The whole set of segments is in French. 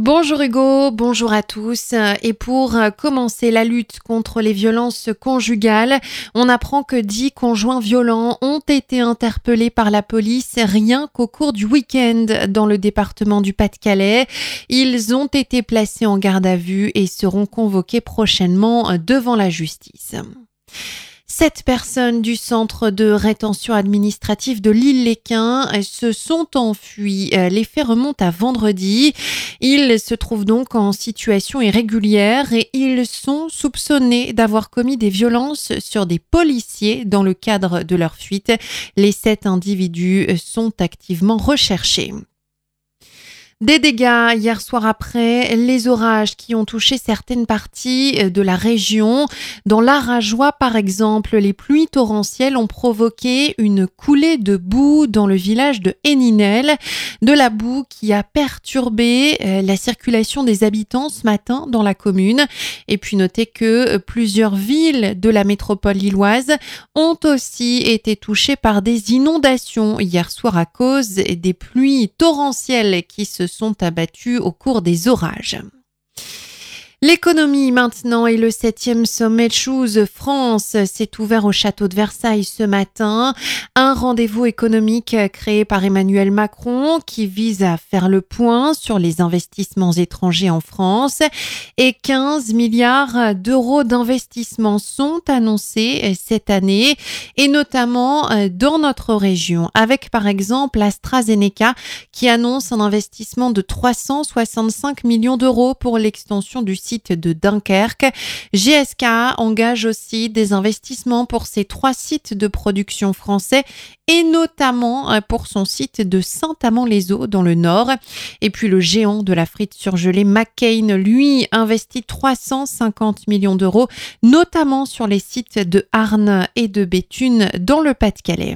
Bonjour Hugo, bonjour à tous. Et pour commencer la lutte contre les violences conjugales, on apprend que 10 conjoints violents ont été interpellés par la police rien qu'au cours du week-end dans le département du Pas-de-Calais. Ils ont été placés en garde à vue et seront convoqués prochainement devant la justice. 7 personnes du centre de rétention administrative de l'Île-les-Quins se sont enfuies. Les faits remontent à vendredi. Ils se trouvent donc en situation irrégulière et ils sont soupçonnés d'avoir commis des violences sur des policiers dans le cadre de leur fuite. Les 7 individus sont activement recherchés. Des dégâts hier soir après les orages qui ont touché certaines parties de la région. Dans l'Arajois, par exemple, les pluies torrentielles ont provoqué une coulée de boue dans le village de Héninel. De la boue qui a perturbé la circulation des habitants ce matin dans la commune. Et puis notez que plusieurs villes de la métropole lilloise ont aussi été touchées par des inondations hier soir à cause des pluies torrentielles qui se sont abattus au cours des orages. L'économie maintenant et le 7e sommet Choose France s'est ouvert au château de Versailles ce matin. Un rendez-vous économique créé par Emmanuel Macron qui vise à faire le point sur les investissements étrangers en France. Et 15 milliards d'euros d'investissements sont annoncés cette année et notamment dans notre région avec par exemple AstraZeneca qui annonce un investissement de 365 millions d'euros pour l'extension du site de Dunkerque. GSK engage aussi des investissements pour ses 3 sites de production français et notamment pour son site de Saint-Amand-les-Eaux dans le Nord. Et puis le géant de la frite surgelée McCain, lui, investit 350 millions d'euros, notamment sur les sites de Arnes et de Béthune dans le Pas-de-Calais.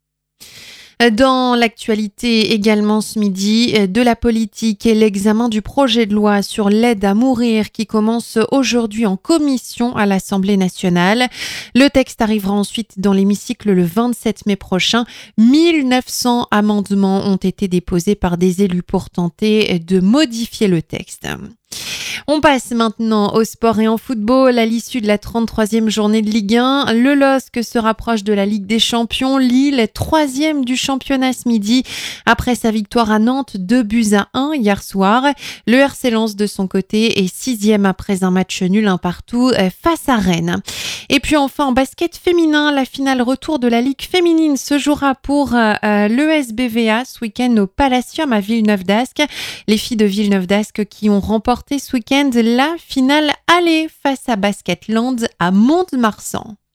Dans l'actualité également ce midi, de la politique et l'examen du projet de loi sur l'aide à mourir qui commence aujourd'hui en commission à l'Assemblée nationale. Le texte arrivera ensuite dans l'hémicycle le 27 mai prochain. 1900 amendements ont été déposés par des élus pour tenter de modifier le texte. On passe maintenant au sport et en football. À l'issue de la 33e journée de Ligue 1, le LOSC se rapproche de la Ligue des Champions. Lille, 3e du championnat ce midi, après sa victoire à Nantes 2-1 hier soir. Le RC Lens de son côté est 6e après un match nul 1-1 face à Rennes. Et puis enfin en basket féminin, la finale retour de la Ligue féminine se jouera pour l'ESBVA ce week-end au Palacium à Villeneuve-d'Ascq. Les filles de Villeneuve-d'Ascq qui ont remporté ce week-end la finale aller face à Basketland à Mont-de-Marsan.